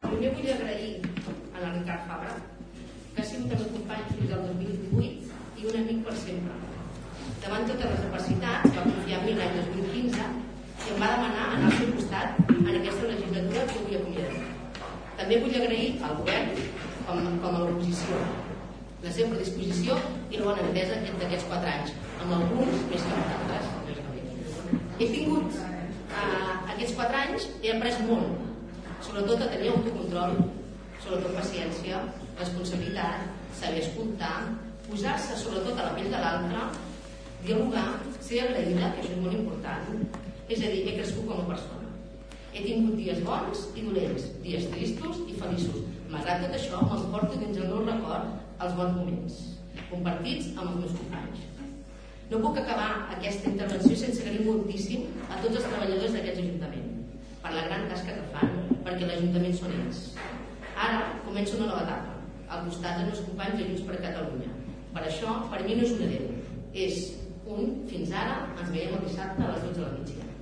Primer vull agrair a la Ricard Fabra, que ha sigut el meu company fins al 2018 i un amic per sempre. Davant totes les adversitats, va confiar en mi l'any 2015 i em va demanar anar al seu costat en aquesta legislatura que avui acomiadem. També vull agrair al govern com a l'oposició la seva predisposició i la bona entesa d'aquests 4 anys, amb alguns més que amb altres. He tingut aquests 4 anys, he après molt, sobretot a tenir autocontrol, sobretot paciència, responsabilitat, saber escoltar, posar-se sobretot a la pell de l'altre, dialogar, ser agraïda, que això és molt important. És a dir, he crescut com a persona. He tingut dies bons i dolents, dies tristos i feliços. Malgrat tot això, m'emporto dins el meu record els bons moments, compartits amb els meus companys. No puc acabar aquesta intervenció sense agrair moltíssim a tots els treballadors d'aquest Ajuntament per la gran tasca que fan, perquè l'Ajuntament són ells. Ara començo una nova etapa, al costat dels meus companys de Junts per Catalunya. Per això, per mi no és un adéu, és un fins ara, ens veiem el dissabte a les 12 de la migdia.